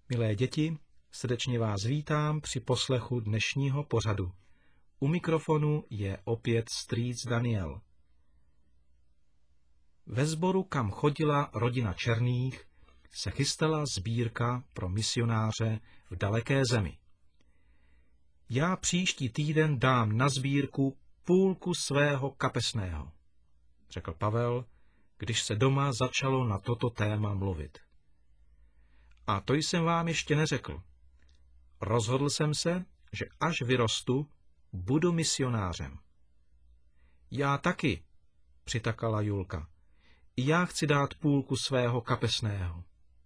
Milé děti, srdečně vás vítám při poslechu dnešního pořadu. U mikrofonu je opět strýc Daniel. Ve sboru, kam chodila rodina Černých, se chystala sbírka pro misionáře v daleké zemi. Já příští týden dám na sbírku půlku svého kapesného, řekl Pavel, když se doma začalo na toto téma mluvit. A to jsem vám ještě neřekl. Rozhodl jsem se, že až vyrostu, budu misionářem. Já taky, přitakala Julka. I já chci dát půlku svého kapesného.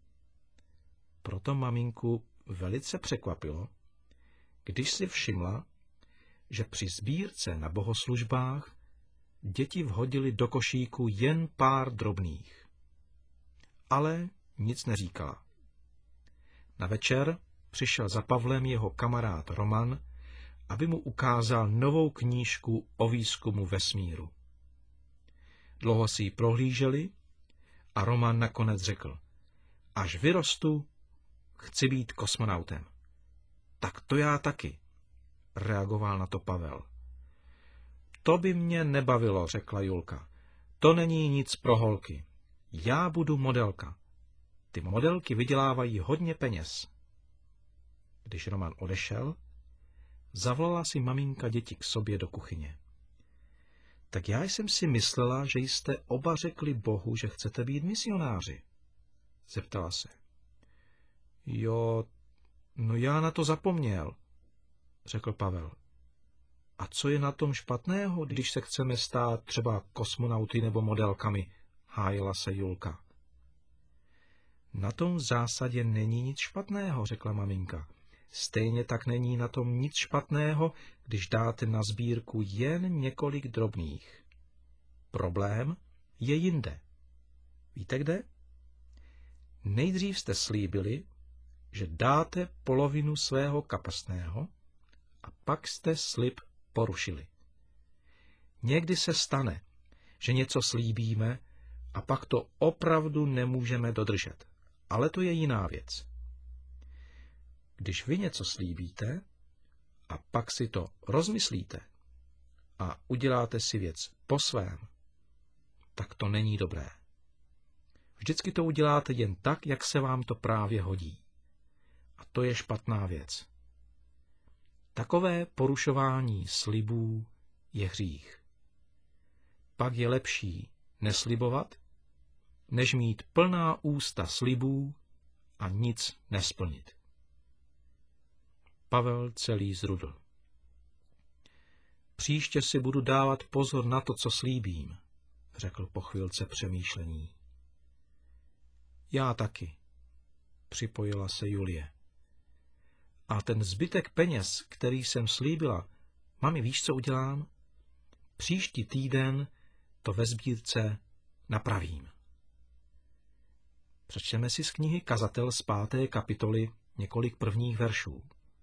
Proto maminku velice překvapilo, když si všimla, že při sbírce na bohoslužbách děti vhodili do košíku jen pár drobných. Ale nic neříkala. Na večer přišel za Pavlem jeho kamarád Roman, aby mu ukázal novou knížku o výzkumu vesmíru. Dlouho si ji prohlíželi a Roman nakonec řekl: až vyrostu, chci být kosmonautem. Tak to já taky, reagoval na to Pavel. To by mě nebavilo, řekla Julka. To není nic pro holky. Já budu modelka. Ty modelky vydělávají hodně peněz. Když Roman odešel, zavolala si maminka děti k sobě do kuchyně. Tak já jsem si myslela, že jste oba řekli Bohu, že chcete být misionáři, zeptala se. Jo, no já na to zapomněl, řekl Pavel. A co je na tom špatného, když se chceme stát třeba kosmonauty nebo modelkami, hájila se Julka. Na tom v zásadě není nic špatného, řekla maminka. Stejně tak není na tom nic špatného, když dáte na sbírku jen několik drobných. Problém je jinde. Víte kde? Nejdřív jste slíbili, že dáte polovinu svého kapesného a pak jste slib porušili. Někdy se stane, že něco slíbíme a pak to opravdu nemůžeme dodržet. Ale to je jiná věc. Když vy něco slíbíte a pak si to rozmyslíte a uděláte si věc po svém, tak to není dobré. Vždycky to uděláte jen tak, jak se vám to právě hodí. A to je špatná věc. Takové porušování slibů je hřích. Pak je lepší neslibovat, než mít plná ústa slibů a nic nesplnit. Pavel celý zrudl. Příště si budu dávat pozor na to, co slíbím, řekl po chvilce přemýšlení. Já taky, připojila se Julie. A ten zbytek peněz, který jsem slíbila, mami, víš, co udělám? Příští týden to ve sbírce napravím. Přečteme si z knihy Kazatel z 5. kapitoly několik prvních veršů.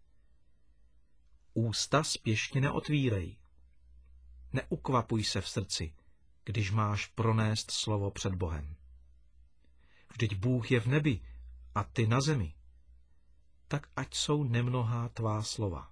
Ústa spěšně neotvírej. Neukvapuj se v srdci, když máš pronést slovo před Bohem. Vždyť Bůh je v nebi a ty na zemi. Tak ať jsou nemnohá tvá slova.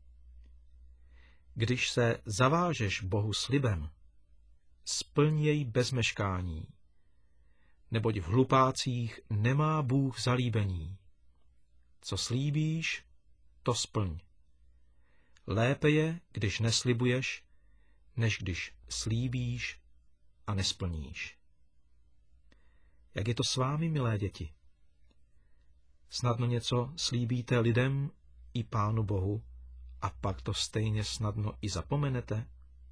Když se zavážeš Bohu slibem, splň jej bez meškání, neboť v hlupácích nemá Bůh zalíbení. Co slíbíš, to splň. Lépe je, když neslibuješ, než když slíbíš a nesplníš. Jak je to s vámi, milé děti? Snadno něco slíbíte lidem i Pánu Bohu a pak to stejně snadno i zapomenete?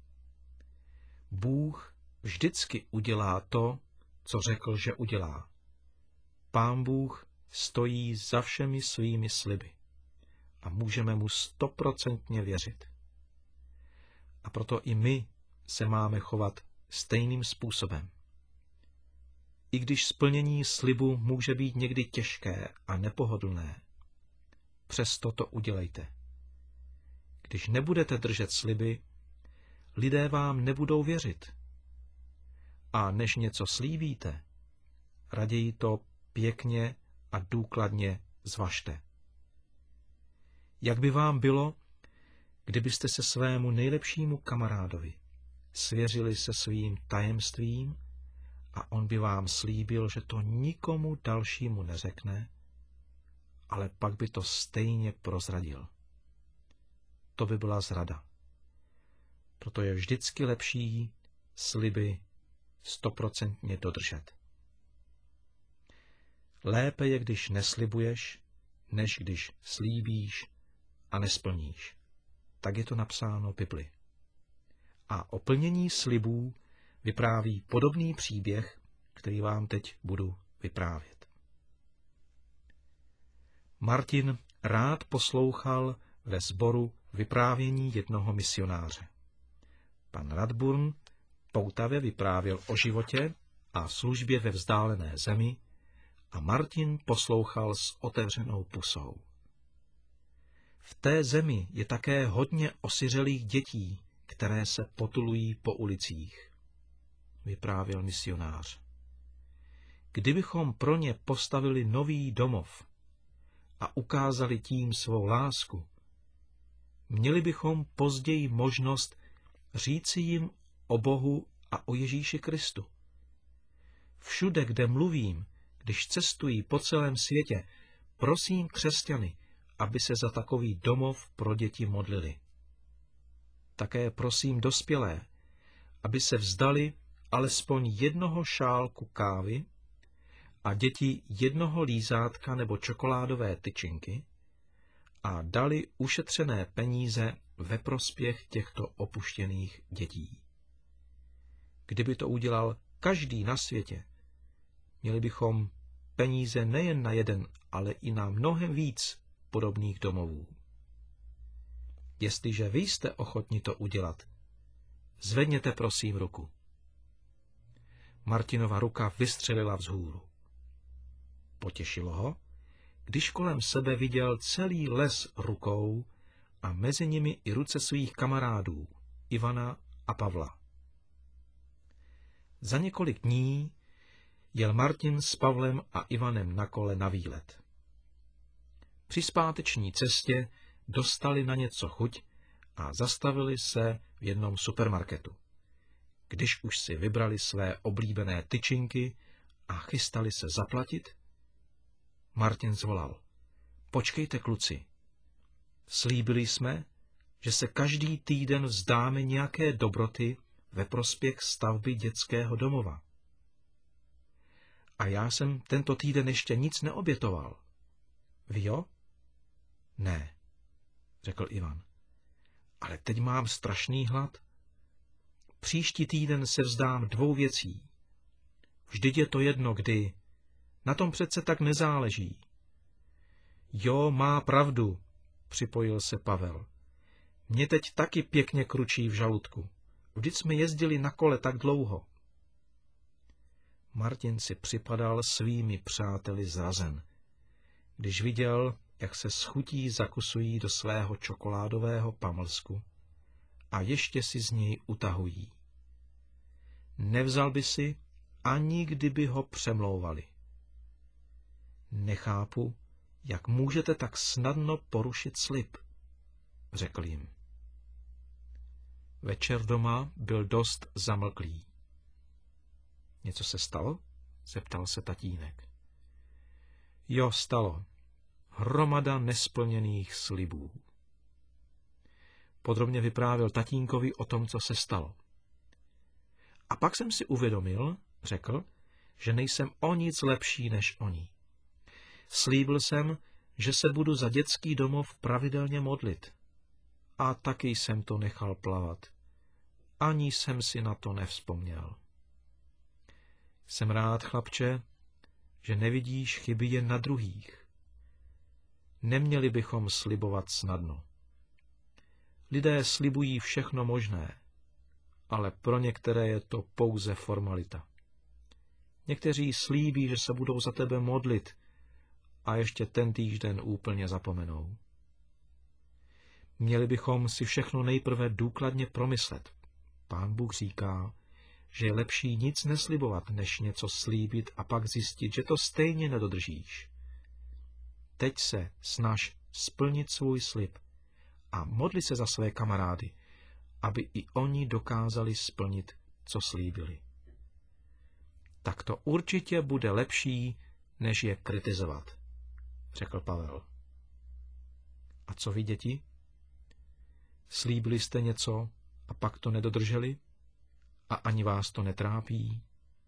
Bůh vždycky udělá to, co řekl, že udělá. Pán Bůh stojí za všemi svými sliby a můžeme mu 100% věřit. A proto i my se máme chovat stejným způsobem. I když splnění slibu může být někdy těžké a nepohodlné, přesto to udělejte. Když nebudete držet sliby, lidé vám nebudou věřit. A než něco slíbíte, raději to pěkně a důkladně zvažte. Jak by vám bylo, kdybyste se svému nejlepšímu kamarádovi svěřili se svým tajemstvím a on by vám slíbil, že to nikomu dalšímu neřekne, ale pak by to stejně prozradil. To by byla zrada. Proto je vždycky lepší sliby 100% dodržet. Lépe je, když neslibuješ, než když slíbíš a nesplníš. Tak je to napsáno v Bibli. A o plnění slibů vypráví podobný příběh, který vám teď budu vyprávět. Martin rád poslouchal ve sboru vyprávění jednoho misionáře. Pan Radburn poutavě vyprávěl o životě a službě ve vzdálené zemi a Martin poslouchal s otevřenou pusou. V té zemi je také hodně osiřelých dětí, které se potulují po ulicích, vyprávěl misionář. Kdybychom pro ně postavili nový domov a ukázali tím svou lásku, měli bychom později možnost říci jim o Bohu a o Ježíši Kristu. Všude, kde mluvím, když cestují po celém světě, prosím křesťany, aby se za takový domov pro děti modlili. Také prosím dospělé, aby se vzdali alespoň jednoho šálku kávy a děti jednoho lízátka nebo čokoládové tyčinky a dali ušetřené peníze ve prospěch těchto opuštěných dětí. Kdyby to udělal každý na světě, měli bychom peníze nejen na jeden, ale i na mnohem víc podobných domovů. Jestliže vy jste ochotni to udělat, zvedněte prosím ruku. Martinova ruka vystřelila vzhůru. Potěšilo ho, když kolem sebe viděl celý les rukou a mezi nimi i ruce svých kamarádů, Ivana a Pavla. Za několik dní jel Martin s Pavlem a Ivanem na kole na výlet. Při zpáteční cestě dostali na něco chuť a zastavili se v jednom supermarketu. Když už si vybrali své oblíbené tyčinky a chystali se zaplatit, Martin zvolal: Počkejte, kluci, slíbili jsme, že se každý týden vzdáme nějaké dobroty ve prospěch stavby dětského domova. A já jsem tento týden ještě nic neobětoval. Vy jo? Ne, řekl Ivan. Ale teď mám strašný hlad. Příští týden se vzdám 2 věcí. Vždyť je to jedno, kdy. Na tom přece tak nezáleží. Jo, má pravdu, připojil se Pavel. Mě teď taky pěkně kručí v žaludku. Vždyť jsme jezdili na kole tak dlouho. Martin si připadal svými přáteli zrazen, když viděl, jak se s chutí zakusují do svého čokoládového pamlsku a ještě si z něj utahují. Nevzal by si, ani kdyby ho přemlouvali. Nechápu, jak můžete tak snadno porušit slib, řekl jim. Večer doma byl dost zamlklý. Něco se stalo? Zeptal se tatínek. Jo, stalo. Hromada nesplněných slibů. Podrobně vyprávěl tatínkovi o tom, co se stalo. A pak jsem si uvědomil, řekl, že nejsem o nic lepší než oni. Slíbil jsem, že se budu za dětský domov pravidelně modlit. A taky jsem to nechal plavat. Ani jsem si na to nevzpomněl. Jsem rád, chlapče, že nevidíš chyby jen na druhých. Neměli bychom slibovat snadno. Lidé slibují všechno možné, ale pro některé je to pouze formalita. Někteří slíbí, že se budou za tebe modlit a ještě ten týden úplně zapomenou. Měli bychom si všechno nejprve důkladně promyslet. Pán Bůh říká, že je lepší nic neslibovat, než něco slíbit a pak zjistit, že to stejně nedodržíš. teď se snaž splnit svůj slib a modli se za své kamarády, aby i oni dokázali splnit, co slíbili. Tak to určitě bude lepší, než je kritizovat, řekl Pavel. A co vy, děti? Slíbili jste něco a pak to nedodrželi? A ani vás to netrápí?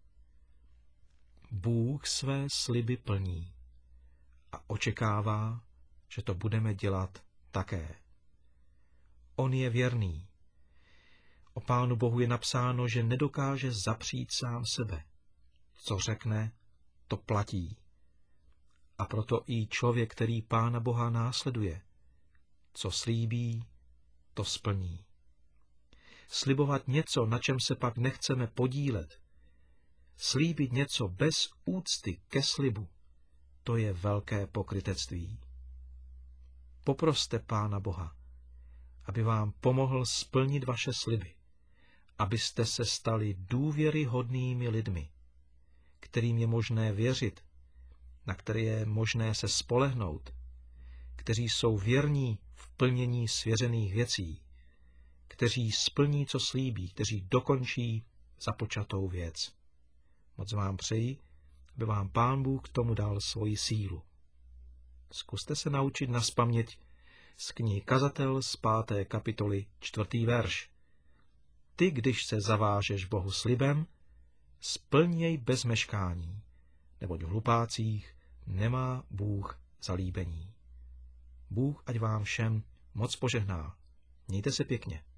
Bůh své sliby plní a očekává, že to budeme dělat také. On je věrný. O Pánu Bohu je napsáno, že nedokáže zapřít sám sebe. Co řekne, to platí. A proto i člověk, který Pána Boha následuje, co slíbí, to splní. Slibovat něco, na čem se pak nechceme podílet, slíbit něco bez úcty ke slibu, to je velké pokrytectví. Poproste Pána Boha, aby vám pomohl splnit vaše sliby, abyste se stali důvěryhodnými lidmi, kterým je možné věřit, na které je možné se spolehnout, kteří jsou věrní v plnění svěřených věcí, kteří splní, co slíbí, kteří dokončí započatou věc. Moc vám přeji, aby vám Pán Bůh k tomu dal svoji sílu. Zkuste se naučit nazpaměť z knihy Kazatel z 5. kapitoly 4. verš. Ty, když se zavážeš Bohu slibem, splň jej bez meškání, neboť v hlupácích nemá Bůh zalíbení. Bůh ať vám všem moc požehná. Mějte se pěkně.